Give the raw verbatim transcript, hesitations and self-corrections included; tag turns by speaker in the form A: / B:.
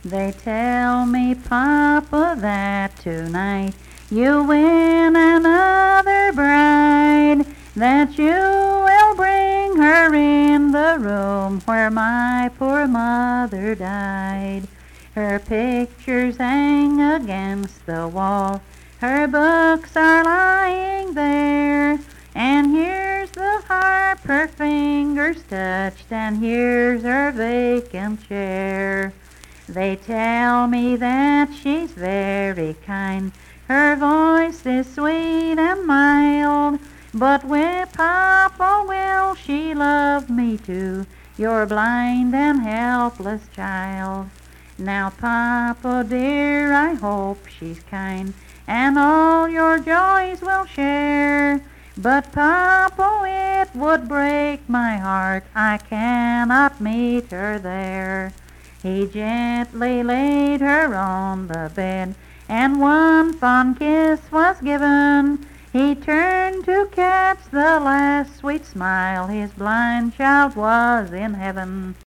A: They tell me, Papa, that tonight you'll win another bride, that you will bring her in the room where my poor mother died. Her pictures hang against the wall, her books are lying there, and here's the harp her fingers touched, and here's her vacant chair. They tell me that she's very kind, her voice is sweet and mild, but with Papa, will she love me too, your blind and helpless child? Now, Papa dear, I hope she's kind, and all your joys will share, but Papa, it would break my heart, I cannot meet her there. He gently laid her on the bed, and one fond kiss was given. He turned to catch the last sweet smile, his blind child was in heaven.